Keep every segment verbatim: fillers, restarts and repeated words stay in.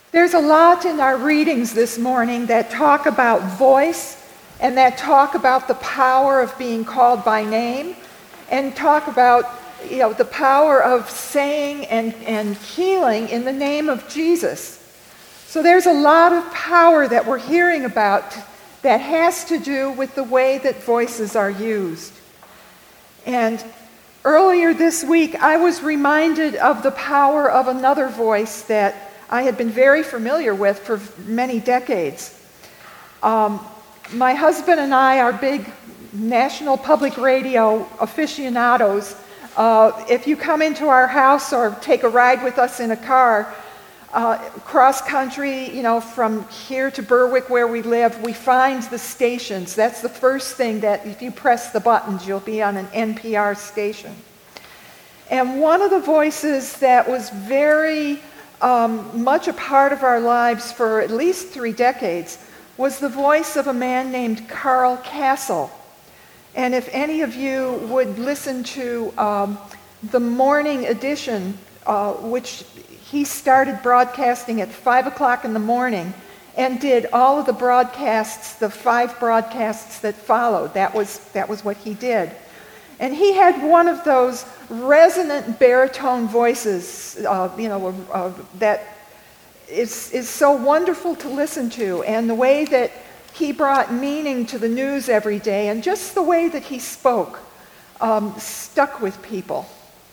There's a lot in our readings this morning that talk about voice and that talk about the power of being called by name and talk about, you know, the power of saying and, and healing in the name of Jesus. So there's a lot of power that we're hearing about that has to do with the way that voices are used. And earlier this week, I was reminded of the power of another voice that I had been very familiar with for many decades. Um, my husband and I are big National Public Radio aficionados. Uh, if you come into our house or take a ride with us in a car, uh, cross country, you know, from here to Berwick where we live, we find the stations. That's the first thing that if you press the buttons, you'll be on an N P R station. And one of the voices that was very Um, much a part of our lives for at least three decades was the voice of a man named Carl Kasell. And if any of you would listen to um, the morning edition, uh, which he started broadcasting at five o'clock in the morning and did all of the broadcasts, the five broadcasts that followed. That was, that was what he did. And he had one of those resonant baritone voices, uh, you know, uh, that is, is so wonderful to listen to. And the way that he brought meaning to the news every day and just the way that he spoke um, stuck with people.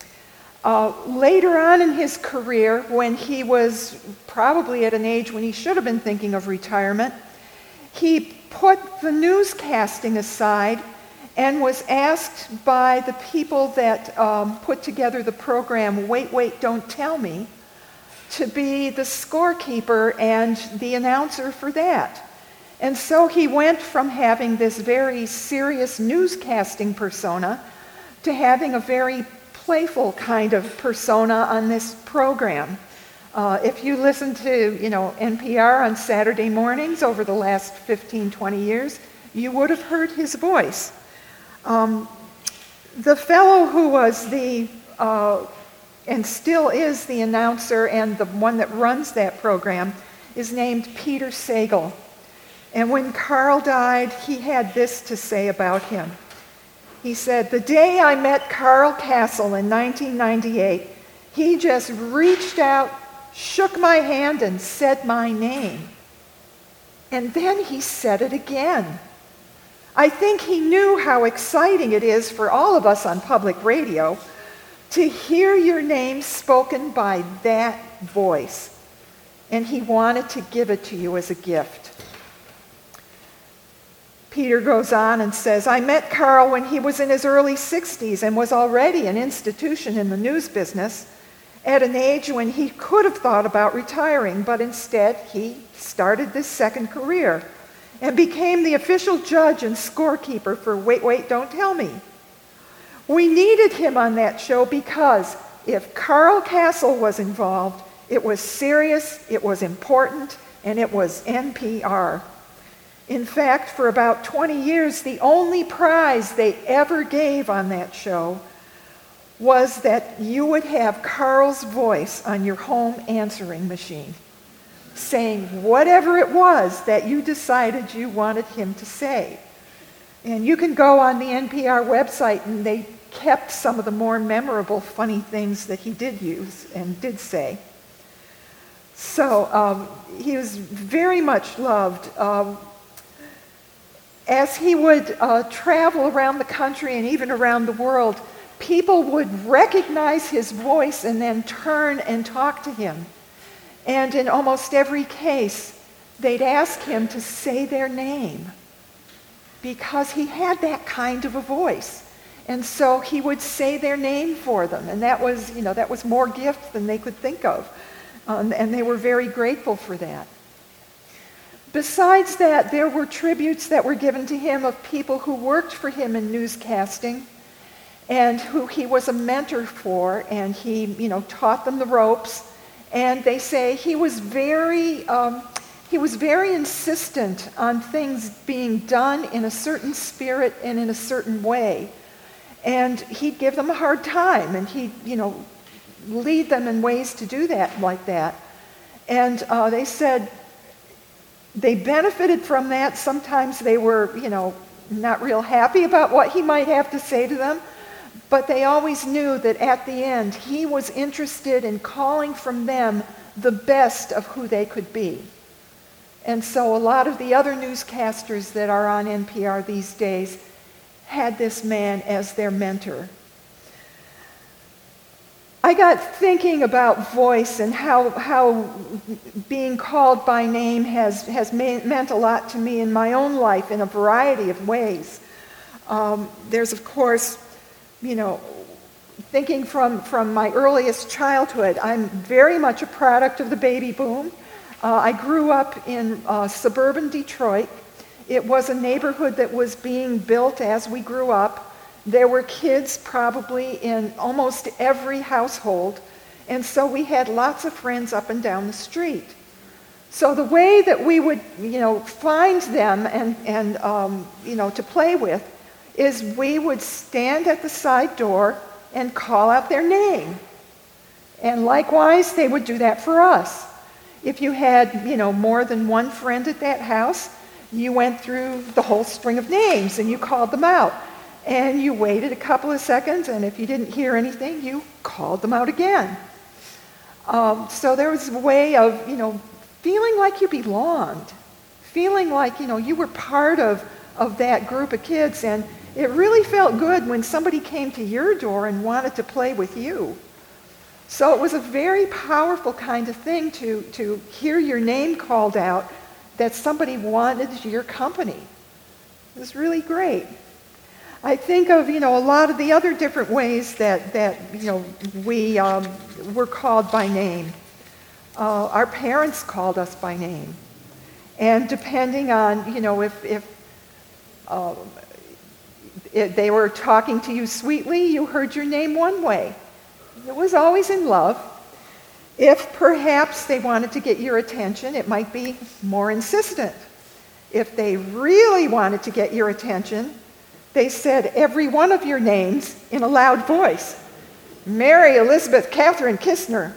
Uh, later on in his career, when he was probably at an age when he should have been thinking of retirement, he put the newscasting aside and was asked by the people that um, put together the program Wait, Wait, Don't Tell Me to be the scorekeeper and the announcer for that. And so he went from having this very serious newscasting persona to having a very playful kind of persona on this program. Uh, if you listen to, you know, N P R on Saturday mornings over the last fifteen, twenty years, you would have heard his voice. Um, the fellow who was the, uh, and still is the announcer and the one that runs that program is named Peter Sagal. And when Carl died, he had this to say about him. He said, "The day I met Carl Kasell in nineteen ninety-eight, he just reached out, shook my hand, and said my name. And then he said it again. I think he knew how exciting it is for all of us on public radio to hear your name spoken by that voice. And he wanted to give it to you as a gift." Peter goes on and says, "I met Carl when he was in his early sixties and was already an institution in the news business at an age when he could have thought about retiring, but instead he started this second career and became the official judge and scorekeeper for Wait, Wait, Don't Tell Me. We needed him on that show because if Carl Kasell was involved, it was serious, it was important, and it was N P R. In fact, for about twenty years, the only prize they ever gave on that show was that you would have Carl's voice on your home answering machine, saying whatever it was that you decided you wanted him to say." And you can go on the N P R website, and they kept some of the more memorable, funny things that he did use and did say. So um, he was very much loved. Um, as he would uh, travel around the country and even around the world, people would recognize his voice and then turn and talk to him. And in almost every case, they'd ask him to say their name because he had that kind of a voice. And so he would say their name for them. And that was, you know, that was more gift than they could think of. Um, and they were very grateful for that. Besides that, there were tributes that were given to him of people who worked for him in newscasting and who he was a mentor for, and he, you know, taught them the ropes. And they say he was very, um, he was very insistent on things being done in a certain spirit and in a certain way. And he'd give them a hard time, and he'd, you know, lead them in ways to do that like that. And uh, they said they benefited from that. Sometimes they were, you know, not real happy about what he might have to say to them, but they always knew that at the end he was interested in calling from them the best of who they could be. And so a lot of the other newscasters that are on N P R these days had this man as their mentor. I got thinking about voice and how how being called by name has, has ma- meant a lot to me in my own life in a variety of ways. Um, there's, of course, you know, thinking from, from my earliest childhood, I'm very much a product of the baby boom. Uh, I grew up in uh, suburban Detroit. It was a neighborhood that was being built as we grew up. There were kids probably in almost every household, and so we had lots of friends up and down the street. So the way that we would, you know, find them and, and um, you know, to play with is we would stand at the side door and call out their name. And likewise, they would do that for us. If you had, you know, more than one friend at that house, you went through the whole string of names and you called them out. And you waited a couple of seconds, and if you didn't hear anything, you called them out again. Um, so there was a way of, you know, feeling like you belonged, feeling like, you know, you were part of, of that group of kids, and it really felt good when somebody came to your door and wanted to play with you. So it was a very powerful kind of thing to, to hear your name called out, that somebody wanted your company. It was really great. I think of, you know, a lot of the other different ways that, that you know, we um, were called by name. Uh, our parents called us by name. And depending on, you know, if, if uh, if they were talking to you sweetly, you heard your name one way. It was always in love. If perhaps they wanted to get your attention, it might be more insistent. If they really wanted to get your attention, they said every one of your names in a loud voice. Mary Elizabeth Catherine Kistner.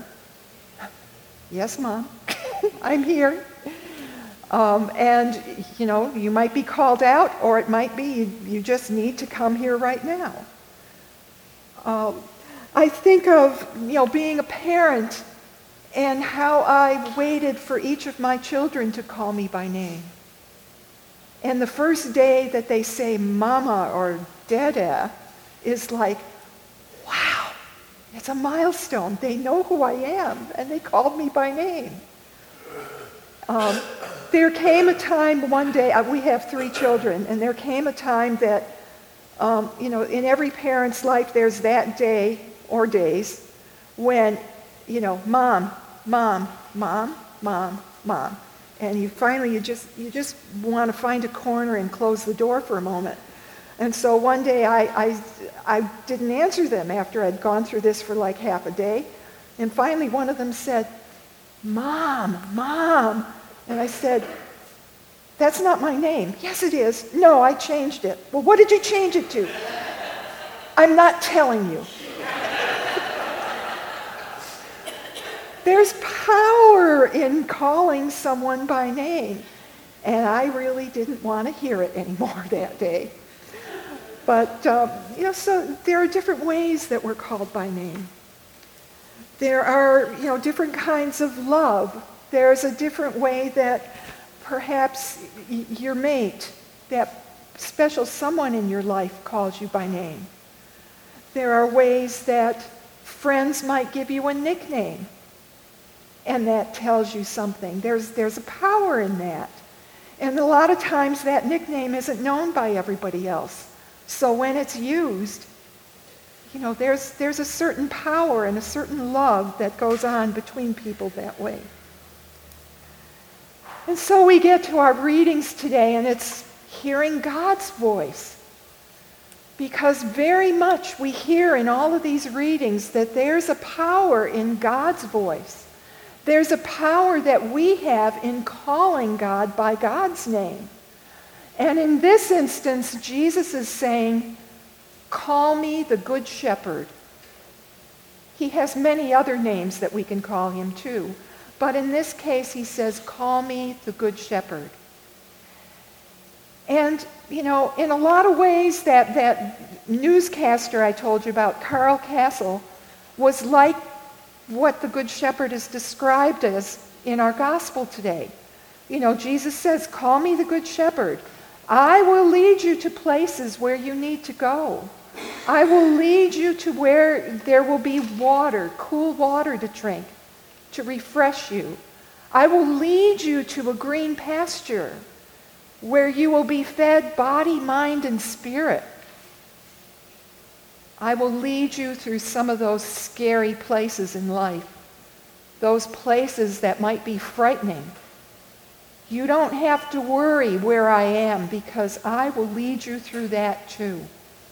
Yes, Mom, I'm here. Um, and, you know, you might be called out, or it might be you, you just need to come here right now. Um, I think of, you know, being a parent and how I waited for each of my children to call me by name. And the first day that they say Mama or Dada is like, wow, it's a milestone. They know who I am, and they called me by name. Um, there came a time one day, uh, we have three children, and there came a time that, um, you know, in every parent's life there's that day or days when, you know, Mom, Mom, Mom, Mom, Mom. And you finally, you just you just want to find a corner and close the door for a moment. And so one day I, I, I didn't answer them after I'd gone through this for like half a day. And finally one of them said, Mom, Mom. And I said, that's not my name. Yes, it is. No, I changed it. Well, what did you change it to? I'm not telling you. There's power in calling someone by name. And I really didn't want to hear it anymore that day. But, um, you know, so there are different ways that we're called by name. There are, you know, different kinds of love. There's a different way that perhaps y- your mate, that special someone in your life, calls you by name. There are ways that friends might give you a nickname, and that tells you something. There's, there's a power in that. And a lot of times that nickname isn't known by everybody else. So when it's used, you know, there's, there's a certain power and a certain love that goes on between people that way. And so we get to our readings today, and it's hearing God's voice. Because very much we hear in all of these readings that there's a power in God's voice. There's a power that we have in calling God by God's name. And in this instance, Jesus is saying, call me the Good Shepherd. He has many other names that we can call him too. But in this case, he says, call me the Good Shepherd. And, you know, in a lot of ways, that, that newscaster I told you about, Carl Castle, was like what the Good Shepherd is described as in our gospel today. You know, Jesus says, call me the Good Shepherd. I will lead you to places where you need to go. I will lead you to where there will be water, cool water to drink, to refresh you. I will lead you to a green pasture where you will be fed body, mind, and spirit. I will lead you through some of those scary places in life, those places that might be frightening. You don't have to worry where I am, because I will lead you through that too.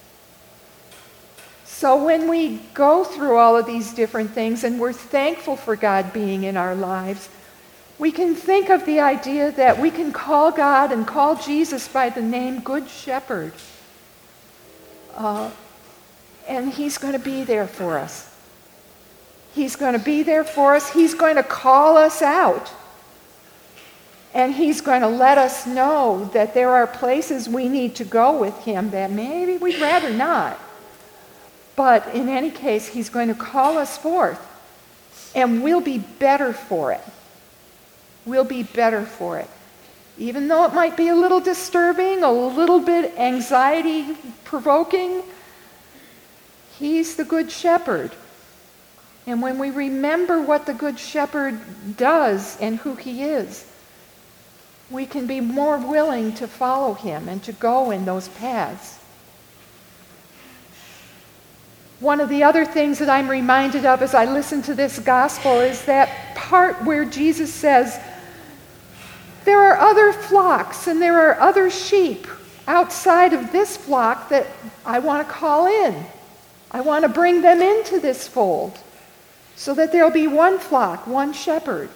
So when we go through all of these different things and we're thankful for God being in our lives, we can think of the idea that we can call God and call Jesus by the name Good Shepherd. Uh, and he's going to be there for us. He's going to be there for us. He's going to call us out. And he's going to let us know that there are places we need to go with him that maybe we'd rather not. But in any case, he's going to call us forth, and we'll be better for it. We'll be better for it. Even though it might be a little disturbing, a little bit anxiety-provoking, he's the Good Shepherd. And when we remember what the Good Shepherd does and who he is, we can be more willing to follow him and to go in those paths. One of the other things that I'm reminded of as I listen to this gospel is that part where Jesus says, there are other flocks and there are other sheep outside of this flock that I want to call in. I want to bring them into this fold so that there'll be one flock, one shepherd.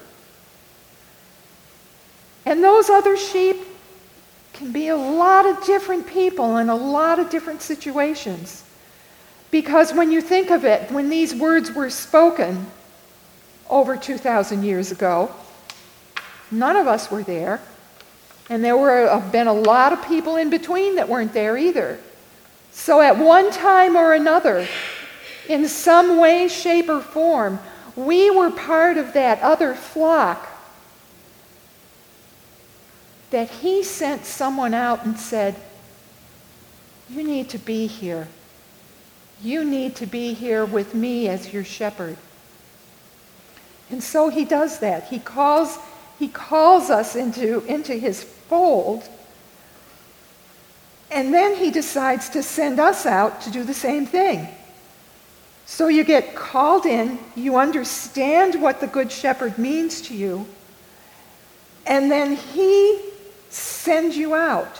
And those other sheep can be a lot of different people in a lot of different situations. Because when you think of it, when these words were spoken over two thousand years ago, none of us were there. And there were have been a lot of people in between that weren't there either. So at one time or another, in some way, shape, or form, we were part of that other flock that he sent someone out and said, you need to be here. You need to be here with me as your shepherd. And so he does that. He calls, he calls us into, into his fold, and then he decides to send us out to do the same thing. So you get called in, you understand what the Good Shepherd means to you, and then he sends you out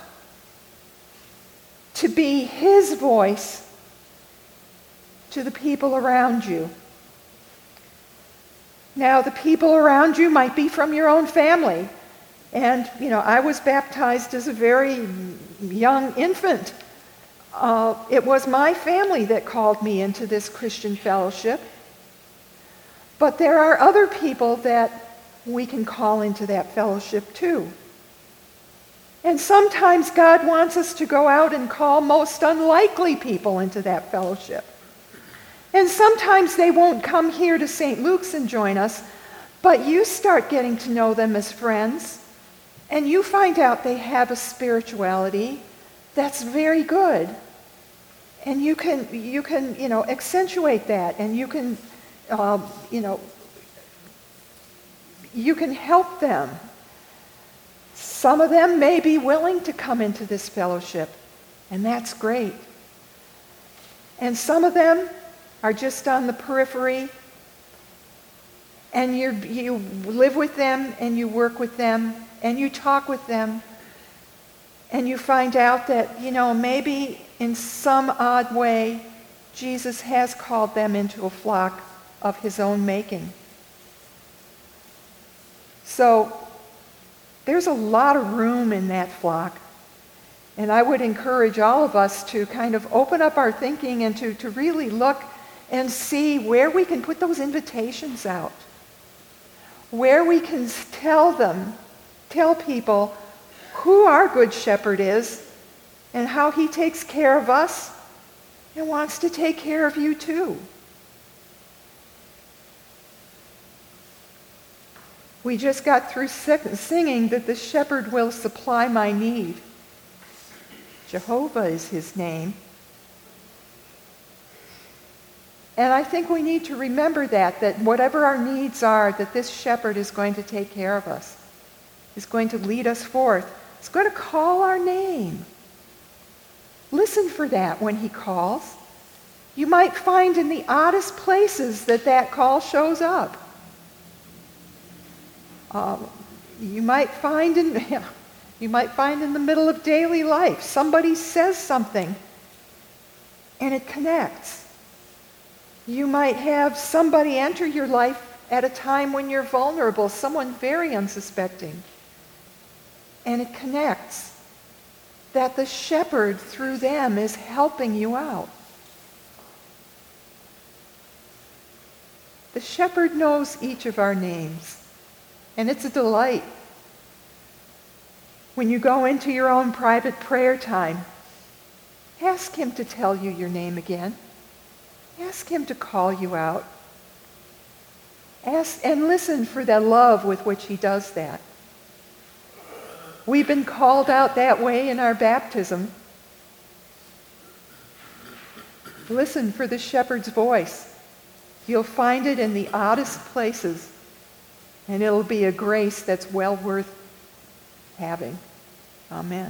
to be his voice to the people around you. Now, the people around you might be from your own family. And, you know, I was baptized as a very young infant. Uh, it was my family that called me into this Christian fellowship. But there are other people that we can call into that fellowship too. And sometimes God wants us to go out and call most unlikely people into that fellowship. And sometimes they won't come here to Saint Luke's and join us, but you start getting to know them as friends, and you find out they have a spirituality that's very good. And you can, you can, you know, accentuate that, and you can, um, you know, you can help them. Some of them may be willing to come into this fellowship, and that's great. And some of them are just on the periphery, and you you live with them, and you work with them, and you talk with them, and you find out that, you know, maybe in some odd way, Jesus has called them into a flock of his own making. So there's a lot of room in that flock. And I would encourage all of us to kind of open up our thinking and to, to really look and see where we can put those invitations out. where we can tell them, tell people who our Good Shepherd is and how he takes care of us and wants to take care of you too. We just got through singing that the shepherd will supply my need. Jehovah is his name. And I think we need to remember that, that whatever our needs are, that this shepherd is going to take care of us, is going to lead us forth. He's going to call our name. Listen for that when he calls. You might find in the oddest places that that call shows up. Um, you might find in yeah, you might find in the middle of daily life, somebody says something and it connects. You might have somebody enter your life at a time when you're vulnerable, someone very unsuspecting, and it connects. That the shepherd through them is helping you out. The shepherd knows each of our names. And it's a delight. When you go into your own private prayer time, ask him to tell you your name again. Ask him to call you out. Ask and listen for the love with which he does that. We've been called out that way in our baptism. Listen for the shepherd's voice. You'll find it in the oddest places. And it'll be a grace that's well worth having. Amen.